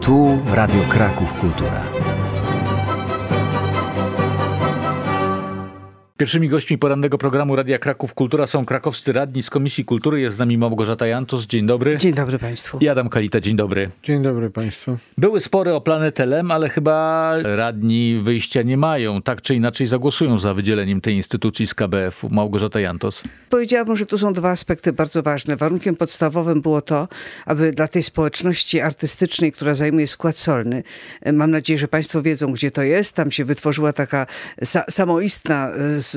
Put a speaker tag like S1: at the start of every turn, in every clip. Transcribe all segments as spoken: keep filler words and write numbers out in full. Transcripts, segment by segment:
S1: Tu Radio Kraków Kultura.
S2: Pierwszymi gośćmi porannego programu Radia Kraków Kultura są krakowscy radni z Komisji Kultury. Jest z nami Małgorzata Jantos. Dzień dobry.
S3: Dzień dobry Państwu.
S2: I Adam Kalita. Dzień dobry.
S4: Dzień dobry Państwu.
S2: Były spory o Planetę Lem, ale chyba radni wyjścia nie mają. Tak czy inaczej zagłosują za wydzieleniem tej instytucji z K B F-u. Małgorzata Jantos.
S3: Powiedziałabym, że tu są dwa aspekty bardzo ważne. Warunkiem podstawowym było to, aby dla tej społeczności artystycznej, która zajmuje skład solny, mam nadzieję, że Państwo wiedzą, gdzie to jest. Tam się wytworzyła taka sa- samoistna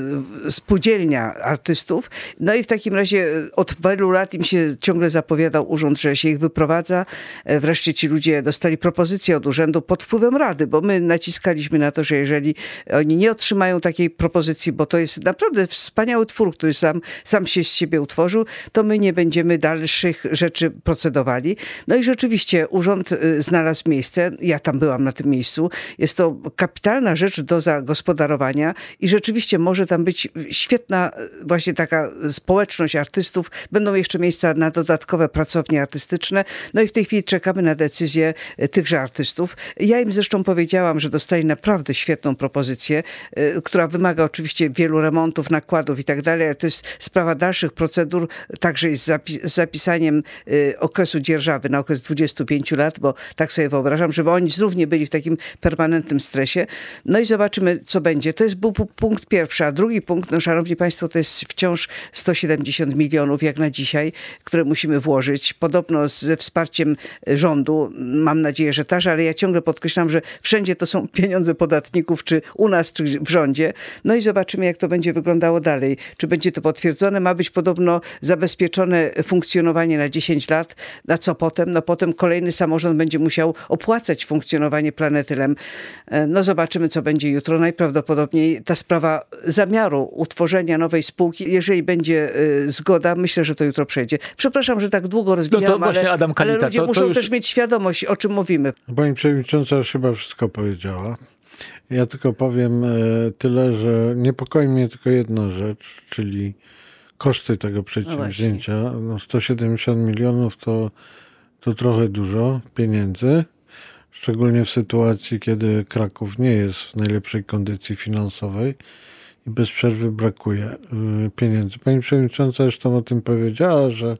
S3: spółdzielnia artystów. No i w takim razie od wielu lat im się ciągle zapowiadał urząd, że się ich wyprowadza. Wreszcie ci ludzie dostali propozycję od urzędu pod wpływem Rady, bo my naciskaliśmy na to, że jeżeli oni nie otrzymają takiej propozycji, bo to jest naprawdę wspaniały twór, który sam, sam się z siebie utworzył, to my nie będziemy dalszych rzeczy procedowali. No i rzeczywiście urząd znalazł miejsce. Ja tam byłam na tym miejscu. Jest to kapitalna rzecz do zagospodarowania i rzeczywiście może tam być świetna właśnie taka społeczność artystów. Będą jeszcze miejsca na dodatkowe pracownie artystyczne. No i w tej chwili czekamy na decyzję tychże artystów. Ja im zresztą powiedziałam, że dostali naprawdę świetną propozycję, która wymaga oczywiście wielu remontów, nakładów i tak dalej, ale to jest sprawa dalszych procedur, także z, zapis- z zapisaniem okresu dzierżawy na okres dwudziestu pięciu lat, bo tak sobie wyobrażam, żeby oni znów nie byli w takim permanentnym stresie. No i zobaczymy, co będzie. To jest był punkt pierwszy. A drugi punkt, no szanowni państwo, to jest wciąż sto siedemdziesiąt milionów jak na dzisiaj, które musimy włożyć. Podobno ze wsparciem rządu. Mam nadzieję, że też, ale ja ciągle podkreślam, że wszędzie to są pieniądze podatników, czy u nas, czy w rządzie. No i zobaczymy, jak to będzie wyglądało dalej. Czy będzie to potwierdzone? Ma być podobno zabezpieczone funkcjonowanie na dziesięć lat. Na co potem? No potem kolejny samorząd będzie musiał opłacać funkcjonowanie Planety Lem. No zobaczymy, co będzie jutro. Najprawdopodobniej ta sprawa zamiaru utworzenia nowej spółki, jeżeli będzie y, zgoda, myślę, że to jutro przejdzie. Przepraszam, że tak długo rozwijam,
S2: no
S3: ale,
S2: Adam Kalita,
S3: ale ludzie
S2: to, to
S3: muszą
S2: już...
S3: też mieć świadomość, o czym mówimy.
S4: Pani Przewodnicząca już chyba wszystko powiedziała. Ja tylko powiem tyle, że niepokoi mnie tylko jedna rzecz, czyli koszty tego przedsięwzięcia. No no sto siedemdziesiąt milionów to, to trochę dużo pieniędzy. Szczególnie w sytuacji, kiedy Kraków nie jest w najlepszej kondycji finansowej i bez przerwy brakuje pieniędzy. Pani Przewodnicząca zresztą o tym powiedziała, że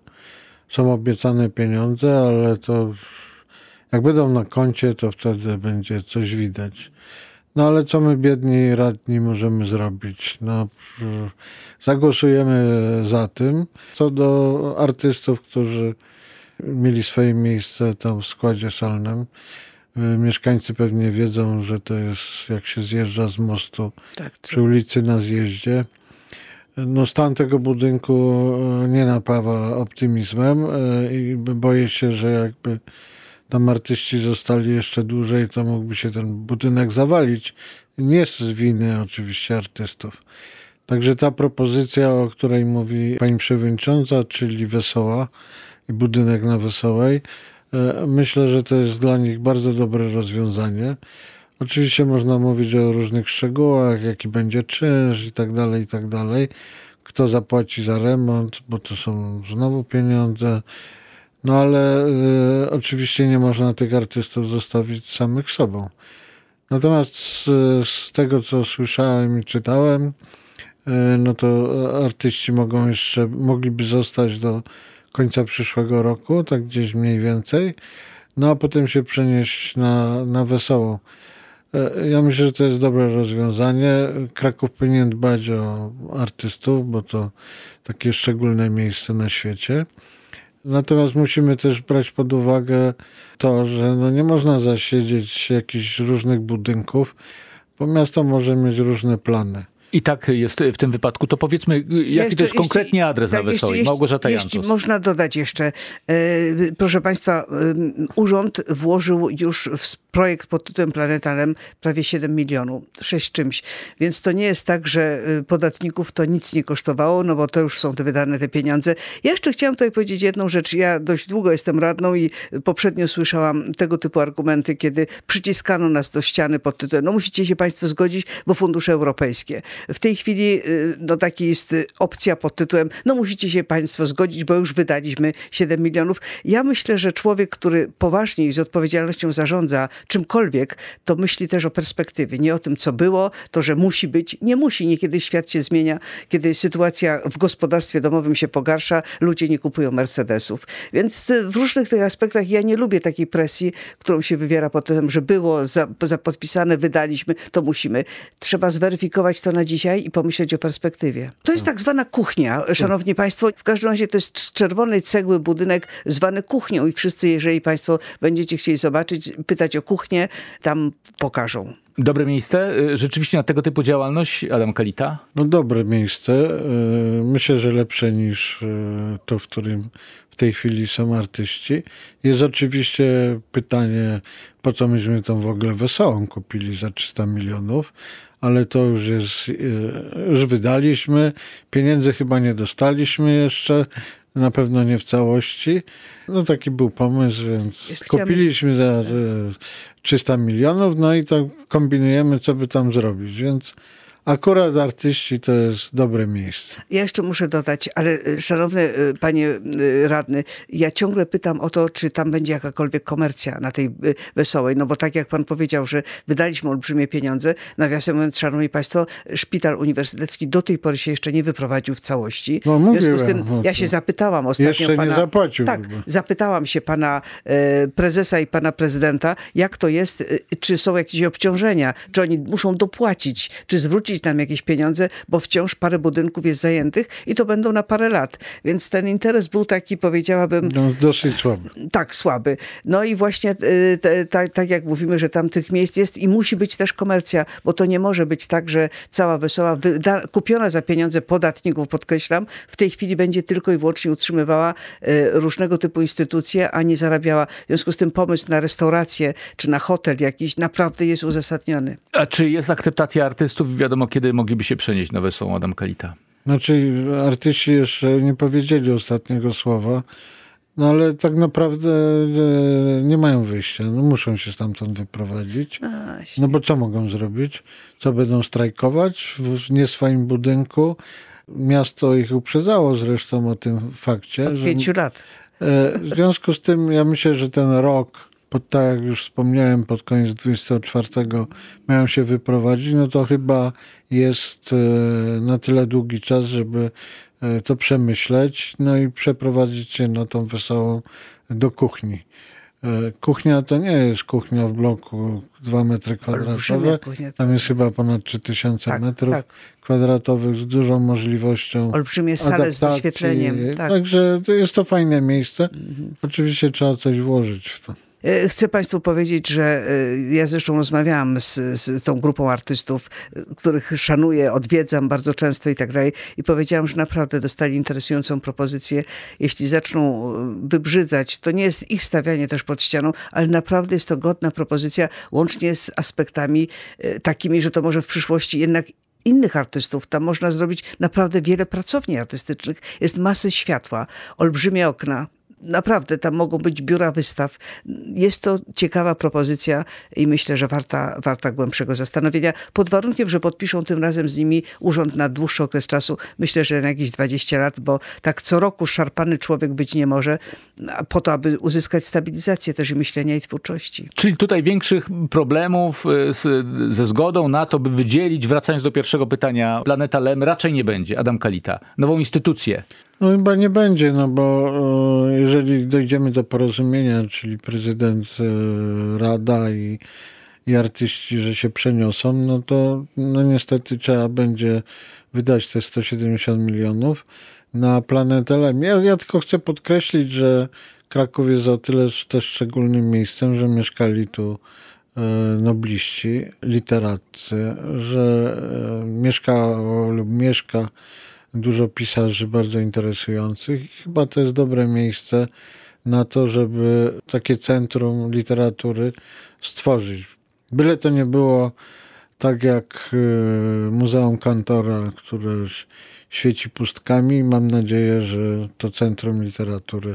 S4: są obiecane pieniądze, ale to jak będą na koncie, to wtedy będzie coś widać. No ale co my biedni radni możemy zrobić? No, zagłosujemy za tym. Co do artystów, którzy mieli swoje miejsce tam w składzie solnym, mieszkańcy pewnie wiedzą, że to jest jak się zjeżdża z mostu tak, przy ulicy na zjeździe. No stan tego budynku nie napawa optymizmem i boję się, że jakby tam artyści zostali jeszcze dłużej, to mógłby się ten budynek zawalić. Nie z winy oczywiście artystów. Także ta propozycja, o której mówi pani przewodnicząca, czyli Wesoła i budynek na Wesołej, myślę, że to jest dla nich bardzo dobre rozwiązanie. Oczywiście można mówić o różnych szczegółach, jaki będzie czynsz i tak dalej, i tak dalej. Kto zapłaci za remont, bo to są znowu pieniądze. No ale y, oczywiście nie można tych artystów zostawić samych sobą. Natomiast z, z tego, co słyszałem i czytałem, y, no to artyści mogą jeszcze, mogliby zostać do końca przyszłego roku, tak gdzieś mniej więcej, no a potem się przenieść na, na Wesołą. Ja myślę, że to jest dobre rozwiązanie. Kraków powinien dbać o artystów, bo to takie szczególne miejsce na świecie. Natomiast musimy też brać pod uwagę to, że no nie można zasiedzieć jakichś różnych budynków, bo miasto może mieć różne plany.
S2: I tak jest w tym wypadku. To powiedzmy, jaki jeszcze, to jest konkretnie jeśli, adres tak, na Wesołej? Jeśli, Małgorzata Jantos.
S3: Jeśli można dodać jeszcze, e, proszę Państwa, e, urząd włożył już w projekt pod tytułem Planeta Lem prawie siedem milionów, sześć czymś. Więc to nie jest tak, że podatników to nic nie kosztowało, no bo to już są te wydane te pieniądze. Ja jeszcze chciałam tutaj powiedzieć jedną rzecz. Ja dość długo jestem radną i poprzednio słyszałam tego typu argumenty, kiedy przyciskano nas do ściany pod tytułem, no musicie się Państwo zgodzić, bo fundusze europejskie. W tej chwili no taki jest opcja pod tytułem, no musicie się państwo zgodzić, bo już wydaliśmy siedem milionów. Ja myślę, że człowiek, który poważnie i z odpowiedzialnością zarządza czymkolwiek, to myśli też o perspektywie. Nie o tym, co było, to, że musi być. Nie musi. Niekiedy świat się zmienia. Kiedy sytuacja w gospodarstwie domowym się pogarsza, ludzie nie kupują Mercedesów. Więc w różnych tych aspektach ja nie lubię takiej presji, którą się wywiera po tym, że było za, za podpisane, wydaliśmy, to musimy. Trzeba zweryfikować to na dzisiaj i pomyśleć o perspektywie. To jest tak zwana kuchnia, szanowni państwo. W każdym razie to jest z czerwonej cegły budynek zwany kuchnią i wszyscy, jeżeli państwo będziecie chcieli zobaczyć, pytać o kuchnię, tam pokażą.
S2: Dobre miejsce rzeczywiście na tego typu działalność, Adam Kalita?
S4: No dobre miejsce. Myślę, że lepsze niż to, w którym w tej chwili są artyści. Jest oczywiście pytanie, po co myśmy tą w ogóle Wesołą kupili za trzysta milionów, ale to już jest, już wydaliśmy. Pieniędzy chyba nie dostaliśmy jeszcze. Na pewno nie w całości. No taki był pomysł, więc
S3: Jeszcze
S4: kupiliśmy za trzysta milionów, no i tak kombinujemy, co by tam zrobić, więc akurat artyści to jest dobre miejsce.
S3: Ja jeszcze muszę dodać, ale szanowny panie radny, ja ciągle pytam o to, czy tam będzie jakakolwiek komercja na tej Wesołej, no bo tak jak pan powiedział, że wydaliśmy olbrzymie pieniądze, nawiasem mówiąc, szanowni państwo, szpital uniwersytecki do tej pory się jeszcze nie wyprowadził w całości.
S4: No,
S3: w związku z
S4: mówiłem,
S3: tym ja się zapytałam ostatnio
S4: jeszcze
S3: pana...
S4: nie zapłacił.
S3: Tak,
S4: chyba.
S3: zapytałam się pana e, prezesa i pana prezydenta, jak to jest, e, czy są jakieś obciążenia, czy oni muszą dopłacić, czy zwrócić nam jakieś pieniądze, bo wciąż parę budynków jest zajętych i to będą na parę lat. Więc ten interes był taki, powiedziałabym...
S4: No, dosyć słaby.
S3: Tak, słaby. No i właśnie y, te, ta, tak jak mówimy, że tam tych miejsc jest i musi być też komercja, bo to nie może być tak, że cała Wesoła wyda, kupiona za pieniądze podatników, podkreślam, w tej chwili będzie tylko i wyłącznie utrzymywała y, różnego typu instytucje, a nie zarabiała. W związku z tym pomysł na restaurację czy na hotel jakiś naprawdę jest uzasadniony.
S2: A czy jest akceptacja artystów? Wiadomo, kiedy mogliby się przenieść na Wesołą, Adam Kalita?
S4: Znaczy artyści jeszcze nie powiedzieli ostatniego słowa, no ale tak naprawdę nie mają wyjścia. No muszą się stamtąd wyprowadzić. No bo co mogą zrobić? Co, będą strajkować w nie swoim budynku? Miasto ich uprzedzało zresztą o tym fakcie.
S3: Od
S4: że,
S3: pięciu lat.
S4: W związku z tym ja myślę, że ten rok, pod, tak jak już wspomniałem, pod koniec dwudziestego czwartego mają się wyprowadzić, no to chyba jest na tyle długi czas, żeby to przemyśleć, no i przeprowadzić się na tą Wesołą do kuchni. Kuchnia to nie jest kuchnia w bloku dwa metry kwadratowe.
S3: Kuchnia,
S4: Tam jest chyba ponad trzy tysiące
S3: tak,
S4: metrów
S3: tak.
S4: kwadratowych z dużą możliwością
S3: Olbrzymie sale
S4: adaptacji.
S3: z doświetleniem. Tak.
S4: Także to jest to fajne miejsce. Mhm. Oczywiście trzeba coś włożyć w to.
S3: Chcę państwu powiedzieć, że ja zresztą rozmawiałam z, z tą grupą artystów, których szanuję, odwiedzam bardzo często i tak dalej. I powiedziałam, że naprawdę dostali interesującą propozycję. Jeśli zaczną wybrzydzać, to nie jest ich stawianie też pod ścianą, ale naprawdę jest to godna propozycja, łącznie z aspektami takimi, że to może w przyszłości jednak innych artystów. Tam można zrobić naprawdę wiele pracowni artystycznych. Jest masy światła, olbrzymie okna. Naprawdę, tam mogą być biura wystaw. Jest to ciekawa propozycja i myślę, że warta, warta głębszego zastanowienia. Pod warunkiem, że podpiszą tym razem z nimi urząd na dłuższy okres czasu. Myślę, że na jakieś dwadzieścia lat, bo tak co roku szarpany człowiek być nie może, po to, aby uzyskać stabilizację też i myślenia i twórczości.
S2: Czyli tutaj większych problemów z, ze zgodą na to, by wydzielić, wracając do pierwszego pytania, Planeta Lem raczej nie będzie. Adam Kalita. Nową instytucję.
S4: No chyba nie będzie, no bo jeżeli dojdziemy do porozumienia, czyli prezydent, rada i, i artyści, że się przeniosą, no to no niestety trzeba będzie wydać te sto siedemdziesiąt milionów na Planetę Lem. Ja, ja tylko chcę podkreślić, że Kraków jest o tyle też szczególnym miejscem, że mieszkali tu nobliści, literacy, że mieszkało lub mieszka dużo pisarzy bardzo interesujących. I chyba to jest dobre miejsce na to, żeby takie centrum literatury stworzyć. Byle to nie było tak jak Muzeum Kantora, które świeci pustkami. Mam nadzieję, że to centrum literatury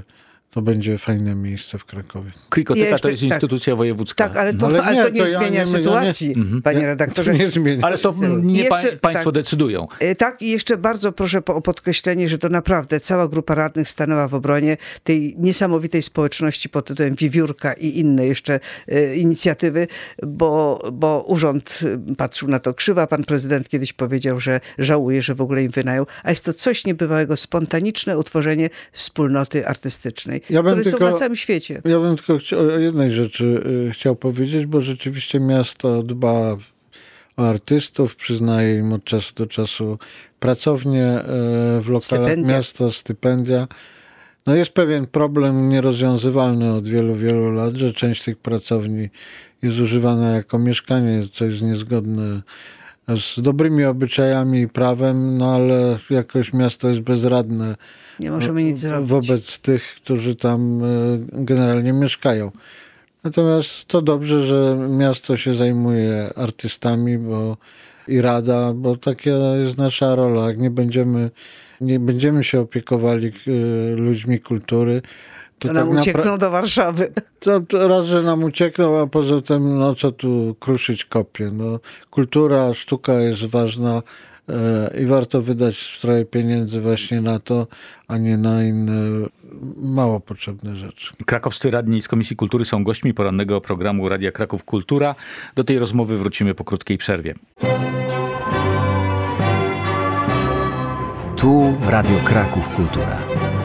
S4: to będzie fajne miejsce w Krakowie.
S2: Klikoteka
S3: Jeszcze-
S2: to jest
S3: tak.
S2: instytucja wojewódzka.
S3: Tak, ale to,
S4: No ale
S3: ale
S4: nie,
S3: to nie
S4: to ja
S3: zmienia
S4: nie- ja nie-
S3: sytuacji,
S2: Mhm.
S3: panie
S4: Ja-
S3: redaktorze.
S4: To nie zmienia.
S2: Ale to nie
S3: Jeszcze-
S2: pa, państwo
S3: tak.
S2: decydują.
S3: E, Tak, i jeszcze bardzo proszę po, o podkreślenie, że to naprawdę cała grupa radnych stanęła w obronie tej niesamowitej społeczności pod tytułem Wiewiórka i inne jeszcze e, inicjatywy, bo, bo urząd e, patrzył na to krzywo, a pan prezydent kiedyś powiedział, że żałuje, że w ogóle im wynajął, a jest to coś niebywałego, spontaniczne utworzenie wspólnoty artystycznej,
S4: Ja bym
S3: które są
S4: tylko-
S3: na całym świecie.
S4: Ja bym tylko chcia, o jednej rzeczy y, chciał powiedzieć, bo rzeczywiście miasto dba o artystów, przyznaje im od czasu do czasu pracownie y, w lokalach
S3: Stypendia.
S4: miasta, stypendia. No jest pewien problem nierozwiązywalny od wielu, wielu lat, że część tych pracowni jest używana jako mieszkanie, co jest niezgodne z dobrymi obyczajami i prawem, no ale jakoś miasto jest bezradne
S3: Nie możemy nic zrobić.
S4: wobec tych, którzy tam e, generalnie mieszkają. Natomiast to dobrze, że miasto się zajmuje artystami, bo i rada, bo taka jest nasza rola. Jak nie będziemy, nie będziemy się opiekowali e, ludźmi kultury, to,
S3: To
S4: tak
S3: nam
S4: napra-
S3: uciekną do Warszawy.
S4: to, to raz, że nam uciekną, a poza tym, no co tu kruszyć kopie. No, kultura, sztuka jest ważna e, i warto wydać trochę pieniędzy właśnie na to, a nie na inne mało potrzebne rzeczy.
S2: Krakowscy radni z Komisji Kultury są gośćmi porannego programu Radia Kraków Kultura. Do tej rozmowy wrócimy po krótkiej przerwie.
S1: Tu Radio Kraków Kultura.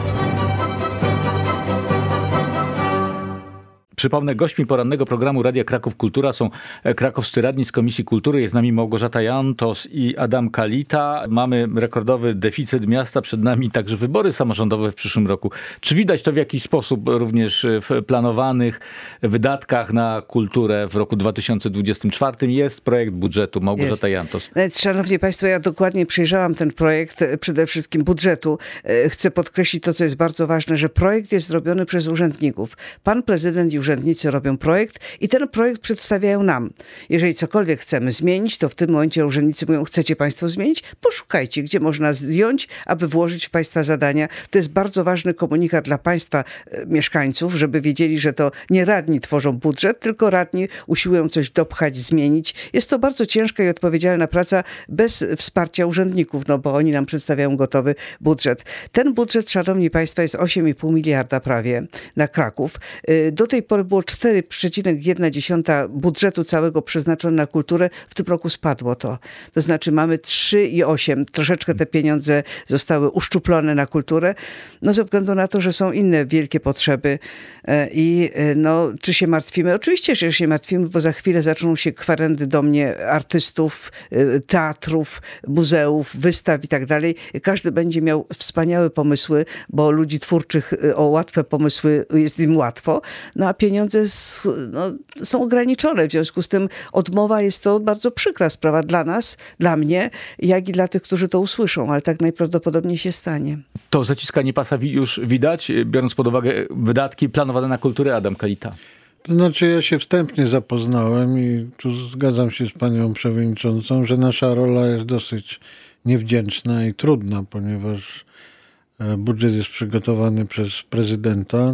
S2: Przypomnę, gośćmi porannego programu Radia Kraków Kultura są krakowscy radni z Komisji Kultury. Jest z nami Małgorzata Jantos i Adam Kalita. Mamy rekordowy deficyt miasta, przed nami także wybory samorządowe w przyszłym roku. Czy widać to w jakiś sposób również w planowanych wydatkach na kulturę w roku dwa tysiące dwudziestym czwartym? Jest projekt budżetu. Małgorzata
S3: Jest.
S2: Jantos.
S3: Nawet, szanowni państwo, ja dokładnie przejrzałam ten projekt, e, przede wszystkim budżetu. E, Chcę podkreślić to, co jest bardzo ważne, że projekt jest zrobiony przez urzędników. Pan prezydent i urzędnicy robią projekt i ten projekt przedstawiają nam. Jeżeli cokolwiek chcemy zmienić, to w tym momencie urzędnicy mówią, chcecie państwo zmienić? Poszukajcie, gdzie można zdjąć, aby włożyć w państwa zadania. To jest bardzo ważny komunikat dla państwa e, mieszkańców, żeby wiedzieli, że to nie radni tworzą budżet, tylko radni usiłują coś dopchać, zmienić. Jest to bardzo ciężka i odpowiedzialna praca bez wsparcia urzędników, no bo oni nam przedstawiają gotowy budżet. Ten budżet, szanowni państwo, jest osiem i pół miliarda prawie na Kraków. Y, Do tej pory było cztery przecinek jedna budżetu całego przeznaczone na kulturę. W tym roku spadło to. To znaczy mamy trzy i osiem. Troszeczkę te pieniądze zostały uszczuplone na kulturę. No ze względu na to, że są inne wielkie potrzeby. E, I e, no, czy się martwimy? Oczywiście, że się martwimy, bo za chwilę zaczną się kwerendy do mnie artystów, e, teatrów, muzeów, wystaw i tak dalej. Każdy będzie miał wspaniałe pomysły, bo ludzi twórczych e, o łatwe pomysły jest im łatwo. No a pieniądze z, no, są ograniczone. W związku z tym odmowa jest to bardzo przykra sprawa dla nas, dla mnie, jak i dla tych, którzy to usłyszą, ale tak najprawdopodobniej się stanie.
S2: To zaciskanie pasa wi- już widać, biorąc pod uwagę wydatki planowane na kulturę. Adam Kalita.
S4: To znaczy ja się wstępnie zapoznałem i tu zgadzam się z panią przewodniczącą, że nasza rola jest dosyć niewdzięczna i trudna, ponieważ e, budżet jest przygotowany przez prezydenta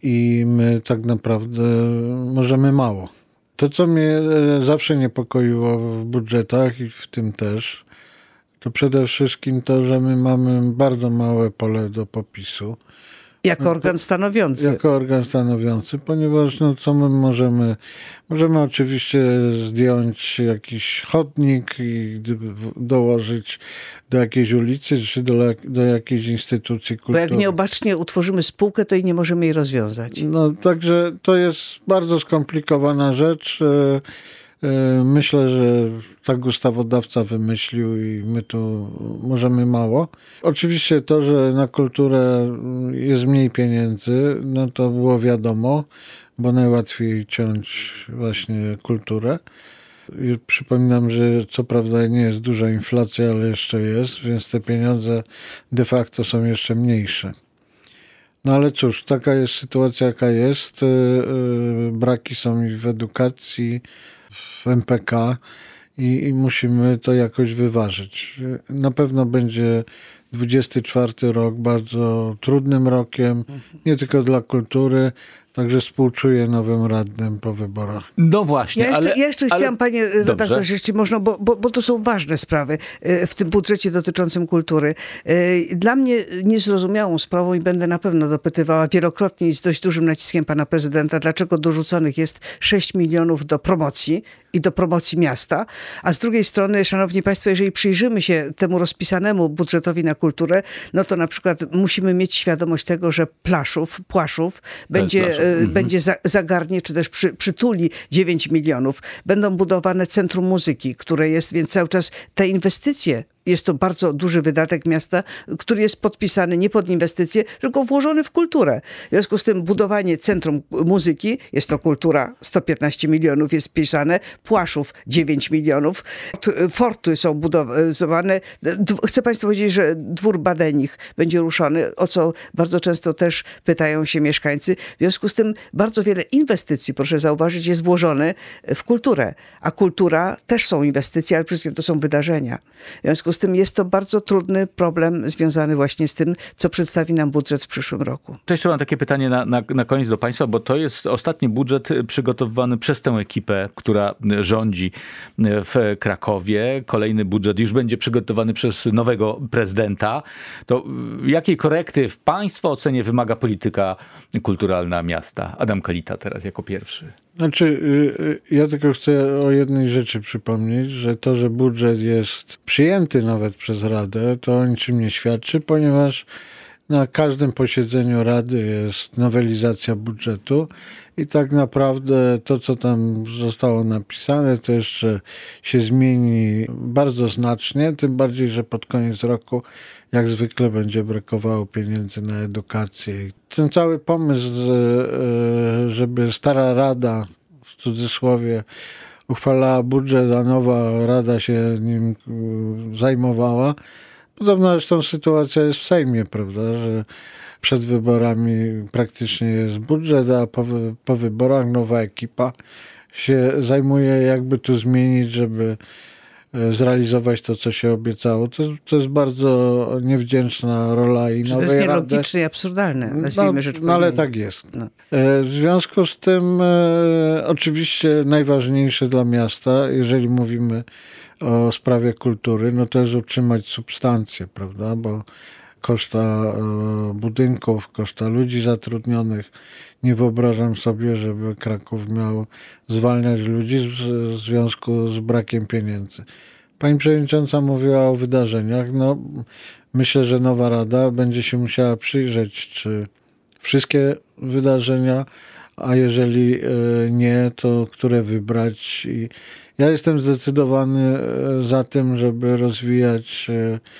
S4: i my tak naprawdę możemy mało. To, co mnie e, zawsze niepokoiło w budżetach i w tym też, to przede wszystkim to, że my mamy bardzo małe pole do popisu.
S3: Jako organ stanowiący.
S4: Jako organ stanowiący, ponieważ no, co my możemy? Możemy oczywiście zdjąć jakiś chodnik i dołożyć do jakiejś ulicy, czy do, do jakiejś instytucji
S3: Bo
S4: kultury.
S3: jak nieobacznie utworzymy spółkę, to i nie możemy jej rozwiązać.
S4: No, także to jest bardzo skomplikowana rzecz. E, e, Myślę, że tak ustawodawca wymyślił i my tu możemy mało. Oczywiście to, że na kulturę jest mniej pieniędzy, no to było wiadomo, bo najłatwiej ciąć właśnie kulturę. I przypominam, że co prawda nie jest duża inflacja, ale jeszcze jest, więc te pieniądze de facto są jeszcze mniejsze. No ale cóż, taka jest sytuacja, jaka jest. Braki są i w edukacji, w M P K i, i musimy to jakoś wyważyć. Na pewno będzie dwudziesty czwarty rok bardzo trudnym rokiem, nie tylko dla kultury, także współczuję nowym radnym po wyborach.
S2: No właśnie,
S3: Ja jeszcze,
S2: ale...
S3: ja jeszcze
S2: ale...
S3: chciałam, panie redaktorze, jeśli można, bo, bo, bo to są ważne sprawy w tym budżecie dotyczącym kultury. Dla mnie niezrozumiałą sprawą i będę na pewno dopytywała wielokrotnie i z dość dużym naciskiem pana prezydenta, dlaczego dorzuconych jest sześć milionów do promocji i do promocji miasta, a z drugiej strony, szanowni państwo, jeżeli przyjrzymy się temu rozpisanemu budżetowi na kulturę, no to na przykład musimy mieć świadomość tego, że Plaszów, Płaszów będzie,
S2: Plaszów. Mhm.
S3: będzie za, zagarnie, czy też przy, przytuli dziewięć milionów. Będą budowane Centrum Muzyki, które jest, więc cały czas te inwestycje, jest to bardzo duży wydatek miasta, który jest podpisany nie pod inwestycje, tylko włożony w kulturę. W związku z tym budowanie Centrum Muzyki, jest to kultura, sto piętnaście milionów jest pisane, Płaszów dziewięć milionów, forty są budowane. Chcę państwu powiedzieć, że dwór Badenich będzie ruszony, o co bardzo często też pytają się mieszkańcy. W związku z tym bardzo wiele inwestycji, proszę zauważyć, jest włożone w kulturę. A kultura też są inwestycje, ale przede wszystkim to są wydarzenia. W związku z tym jest to bardzo trudny problem związany właśnie z tym, co przedstawi nam budżet w przyszłym roku.
S2: To jeszcze mam takie pytanie na, na, na koniec do państwa, bo to jest ostatni budżet przygotowywany przez tę ekipę, która rządzi w Krakowie. Kolejny budżet już będzie przygotowany przez nowego prezydenta. To jakiej korekty w państwa ocenie wymaga polityka kulturalna miasta? Adam Kalita teraz jako pierwszy.
S4: Znaczy, ja tylko chcę o jednej rzeczy przypomnieć, że to, że budżet jest przyjęty nawet przez Radę, to o niczym nie świadczy, ponieważ na każdym posiedzeniu Rady jest nowelizacja budżetu i tak naprawdę to, co tam zostało napisane, to jeszcze się zmieni bardzo znacznie, tym bardziej, że pod koniec roku jak zwykle będzie brakowało pieniędzy na edukację. Ten cały pomysł, żeby stara Rada, w cudzysłowie, uchwalała budżet, a nowa Rada się nim zajmowała. Podobna zresztą sytuacja jest w Sejmie, prawda, że przed wyborami praktycznie jest budżet, a po, po wyborach nowa ekipa się zajmuje, jakby tu zmienić, żeby zrealizować to, co się obiecało. To, to jest bardzo niewdzięczna rola i
S3: Że
S4: nowej
S3: to jest
S4: Rady.
S3: nielogiczne i absurdalne, nazwijmy
S4: no,
S3: rzecz
S4: no ale
S3: po imieniu.
S4: tak jest.
S3: No.
S4: W związku z tym e, oczywiście najważniejsze dla miasta, jeżeli mówimy o sprawie kultury, no to jest utrzymać substancję, prawda, bo koszta e, budynków, koszta ludzi zatrudnionych. Nie wyobrażam sobie, żeby Kraków miał zwalniać ludzi w związku z brakiem pieniędzy. Pani przewodnicząca mówiła o wydarzeniach. No, myślę, że nowa Rada będzie się musiała przyjrzeć, czy wszystkie wydarzenia, a jeżeli nie, to które wybrać. I ja jestem zdecydowany za tym, żeby rozwijać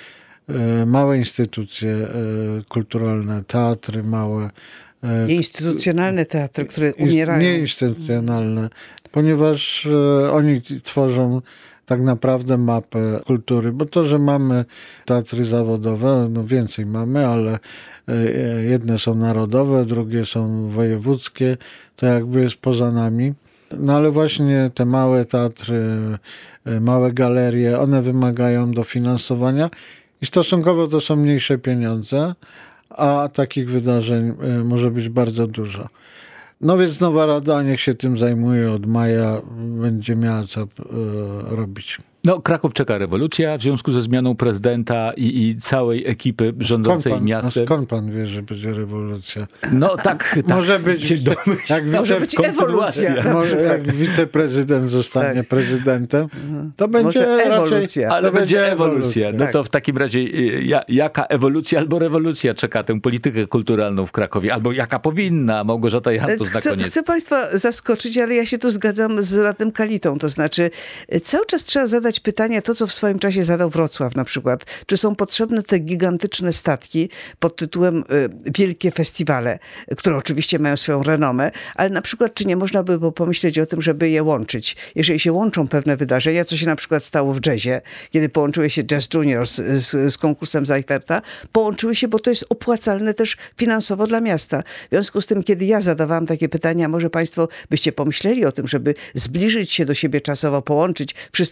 S4: małe instytucje kulturalne, teatry małe.
S3: Nieinstytucjonalne teatry, które umierają.
S4: Nieinstytucjonalne, ponieważ oni tworzą tak naprawdę mapę kultury, bo to, że mamy teatry zawodowe, no więcej mamy, ale jedne są narodowe, drugie są wojewódzkie, to jakby jest poza nami. No ale właśnie te małe teatry, małe galerie, one wymagają dofinansowania i stosunkowo to są mniejsze pieniądze, a takich wydarzeń może być bardzo dużo. No więc nowa Rada niech się tym zajmuje, od maja będzie miała co e, robić.
S2: No, Kraków czeka rewolucja w związku ze zmianą prezydenta i, i całej ekipy rządzącej
S4: pan,
S2: miastem.
S4: Skąd pan wie, że będzie rewolucja?
S2: No tak, tak.
S4: Może być, jak
S3: Może
S4: wice,
S3: być ewolucja.
S4: Może jak wiceprezydent zostanie
S3: tak.
S4: prezydentem, to będzie
S3: Może
S4: raczej...
S3: ewolucja.
S2: Ale będzie ewolucja. No
S3: Tak.
S2: to w takim razie ja, jaka ewolucja albo rewolucja czeka tę politykę kulturalną w Krakowie? Albo jaka powinna? Małgorzata Jantos na
S3: Chcę,
S2: koniec.
S3: chcę państwa zaskoczyć, ale ja się tu zgadzam z radnym Kalitą. To znaczy cały czas trzeba zadać pytania, to co w swoim czasie zadał Wrocław na przykład. Czy są potrzebne te gigantyczne statki pod tytułem y, Wielkie Festiwale, które oczywiście mają swoją renomę, ale na przykład czy nie można by było pomyśleć o tym, żeby je łączyć? Jeżeli się łączą pewne wydarzenia, co się na przykład stało w jazzie, kiedy połączyły się Jazz Junior z, z, z konkursem Zajferta, połączyły się, bo to jest opłacalne też finansowo dla miasta. W związku z tym, kiedy ja zadawałam takie pytania, może państwo byście pomyśleli o tym, żeby zbliżyć się do siebie czasowo, połączyć. Wszyscy mówią nie.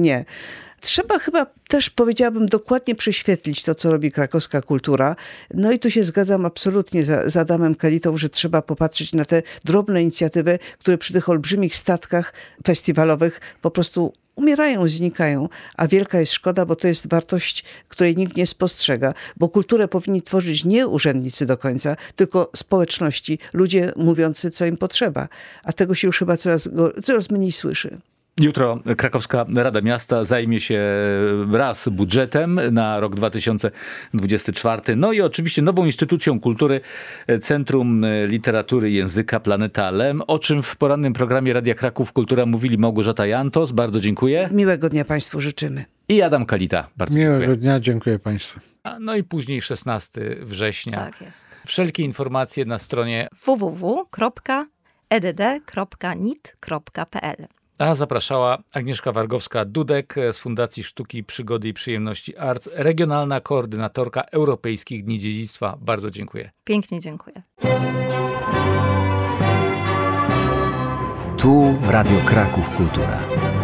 S3: nie. Trzeba chyba też, powiedziałabym, dokładnie prześwietlić to, co robi krakowska kultura. No i tu się zgadzam absolutnie z, z Adamem Kalitą, że trzeba popatrzeć na te drobne inicjatywy, które przy tych olbrzymich statkach festiwalowych po prostu umierają, znikają, a wielka jest szkoda, bo to jest wartość, której nikt nie spostrzega, bo kulturę powinni tworzyć nie urzędnicy do końca, tylko społeczności, ludzie mówiący, co im potrzeba, a tego się już chyba coraz, coraz mniej słyszy.
S2: Jutro Krakowska Rada Miasta zajmie się raz budżetem na rok dwa tysiące dwudziesty czwarty, no i oczywiście nową instytucją kultury, Centrum Literatury i Języka Planeta Lem, o czym w porannym programie Radia Kraków Kultura mówili Małgorzata Jantos. Bardzo dziękuję.
S3: Miłego dnia Państwu życzymy.
S2: I Adam Kalita. Bardzo
S4: Miłego
S2: dziękuję.
S4: dnia, dziękuję Państwu.
S2: A, no i później szesnastego września.
S5: Tak jest.
S2: Wszelkie informacje na stronie,
S5: w w w kropka e d d kropka n i t kropka p l.
S2: a zapraszała Agnieszka Wargowska-Dudek z Fundacji Sztuki, Przygody i Przyjemności Arts, regionalna koordynatorka Europejskich Dni Dziedzictwa. Bardzo dziękuję.
S5: Pięknie dziękuję.
S1: Tu Radio Kraków Kultura.